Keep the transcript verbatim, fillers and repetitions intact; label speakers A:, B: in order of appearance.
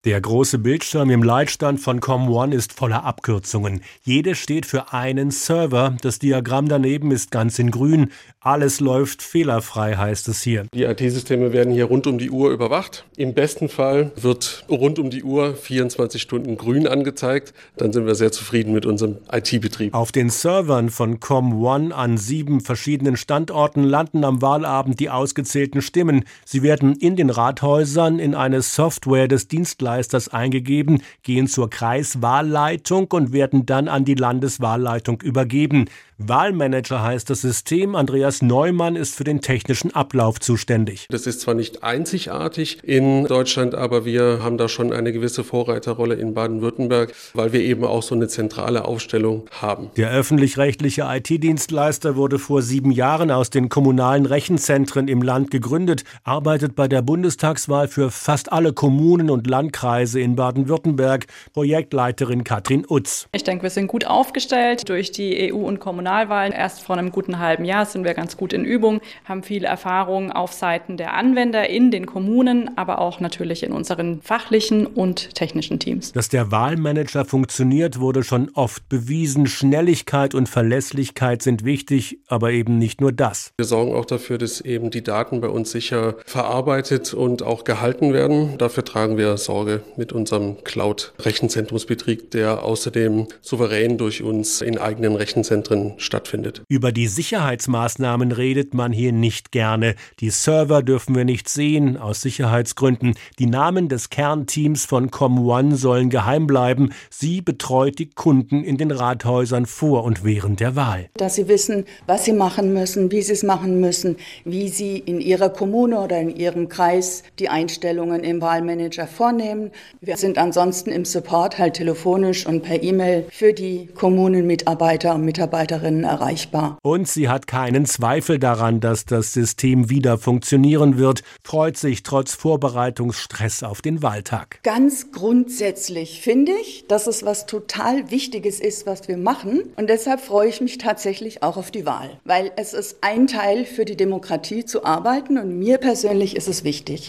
A: Der große Bildschirm im Leitstand von ComOne ist voller Abkürzungen. Jede steht für einen Server. Das Diagramm daneben ist ganz in grün. Alles läuft fehlerfrei, heißt es hier.
B: Die I T-Systeme werden hier rund um die Uhr überwacht. Im besten Fall wird rund um die Uhr vierundzwanzig Stunden grün angezeigt. Dann sind wir sehr zufrieden mit unserem I T-Betrieb.
A: Auf den Servern von ComOne an sieben verschiedenen Standorten landen am Wahlabend die ausgezählten Stimmen. Sie werden in den Rathäusern in eine Software des Dienstleisters eingegeben, gehen zur Kreiswahlleitung und werden dann an die Landeswahlleitung übergeben. Wahlmanager heißt das System. Andreas Neumann ist für den technischen Ablauf zuständig.
B: Das ist zwar nicht einzigartig in Deutschland, aber wir haben da schon eine gewisse Vorreiterrolle in Baden-Württemberg, weil wir eben auch so eine zentrale Aufstellung haben.
A: Der öffentlich-rechtliche I T-Dienstleister wurde vor sieben Jahren aus den kommunalen Rechenzentren im Land gegründet, arbeitet bei der Bundestagswahl für fast alle Kommunen und Landkreise in Baden-Württemberg. Projektleiterin Katrin Utz.
C: Ich denke, wir sind gut aufgestellt durch die E U- und Kommunalwahlen. Erst vor einem guten halben Jahr sind wir ganz gut in Übung, haben viel Erfahrung auf Seiten der Anwender in den Kommunen, aber auch natürlich in unseren fachlichen und technischen Teams.
A: Dass der Wahlmanager funktioniert, wurde schon oft bewiesen. Schnelligkeit und Verlässlichkeit sind wichtig, aber eben nicht nur das.
B: Wir sorgen auch dafür, dass eben die Daten bei uns sicher verarbeitet und auch gehalten werden. Dafür tragen wir Sorge mit unserem Cloud-Rechenzentrumsbetrieb, der außerdem souverän durch uns in eigenen Rechenzentren stattfindet.
A: Über die Sicherheitsmaßnahmen redet man hier nicht gerne. Die Server dürfen wir nicht sehen, aus Sicherheitsgründen. Die Namen des Kernteams von ComOne sollen geheim bleiben. Sie betreut die Kunden in den Rathäusern vor und während der Wahl.
D: Dass sie wissen, was sie machen müssen, wie sie es machen müssen, wie sie in ihrer Kommune oder in ihrem Kreis die Einstellungen im Wahlmanager vornehmen. Wir sind ansonsten im Support halt telefonisch und per E-Mail für die Kommunenmitarbeiter und Mitarbeiterinnen erreichbar.
A: Und sie hat keinen Zweifel daran, dass das System wieder funktionieren wird, freut sich trotz Vorbereitungsstress auf den Wahltag.
D: Ganz grundsätzlich finde ich, dass es was total Wichtiges ist, was wir machen. Und deshalb freue ich mich tatsächlich auch auf die Wahl. Weil es ist ein Teil für die Demokratie zu arbeiten und mir persönlich ist es wichtig.